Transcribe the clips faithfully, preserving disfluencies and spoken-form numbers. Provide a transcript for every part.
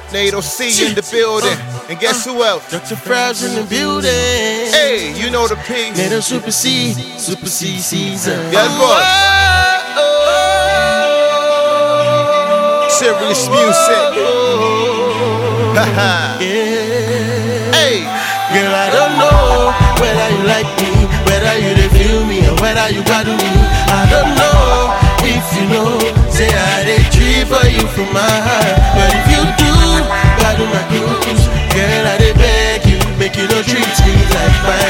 Nato C in the building. And guess who else? Doctor Fries in the building. Hey, you know the P. Nato Super C, Super C season. Yes, boy. Serious music. Hey, girl, I don't know whether you like me, whether you dey feel me, or whether you got me. I don't know if you know, say I dey treat for you from my heart. But if you do, got my cruise, girl, I dey beg you, make you no treat me like my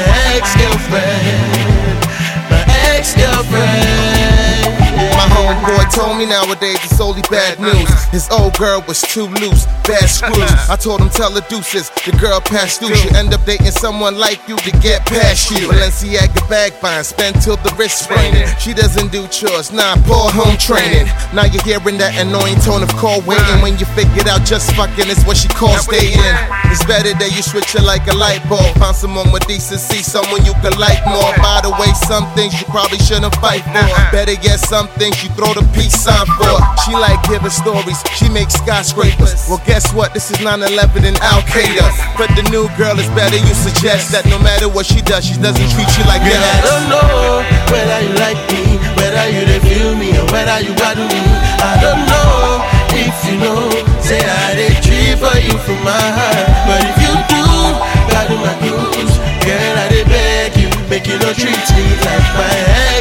ex-girlfriend, my ex-girlfriend. my homeboy told me nowadays it's only bad news. His old girl was too loose, bad screws. I told him tell the deuces, the girl passed through. You end up dating someone like you to get past you. Balenciaga bag buying, spend till the wrist spraining. She doesn't do chores, nah, poor home training. Now you're hearing that annoying tone of call waiting. When you figured out just fucking is what she calls dating. It's better that you switch it like a light bulb. Find someone with decency, someone you can like more. By the way, some things you probably shouldn't fight for. Better yet, some things you throw the peace sign for. She like giving stories, she makes skyscrapers. Well, guess what? This is nine eleven and Al Qaeda. But the new girl is better. You suggest that no matter what she does, she doesn't treat you like Girl, that. I don't know whether you like me, whether you dey feel me, or whether you got me. I don't know if you know, say I dey treat for you from my heart. But if you do, got my cruise, girl, I dey beg you, make you no treat me like my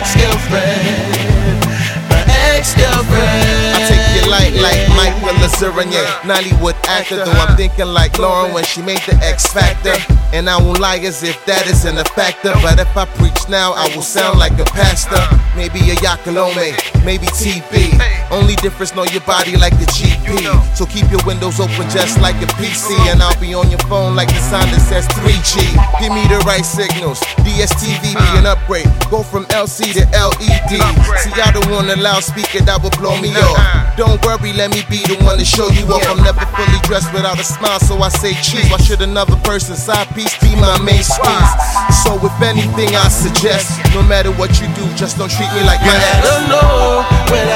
ex-girlfriend, my ex-girlfriend. I take your light like Michael Lazarian, Nollywood actor. Though I'm thinking like Lauren when she made the X Factor. And I won't lie as if that isn't a factor. But if I preach now, I will sound like a pastor. Maybe a Yakalome, maybe T V. Only difference, know your body like the G P. So keep your windows open just like a P C. And I'll be on your phone like the sign that says three G. Give me the right signals, D S T V be an upgrade. Go from L C to L E D. See, I don't want a loudspeaker that will blow me off. Don't worry, let me be the one to show you off. I'm never fully dressed without a smile, so I say cheese. Why should another person's side piece be my main squeeze? So if anything I suggest, no matter what you do, just don't treat me like my I ex. don't know when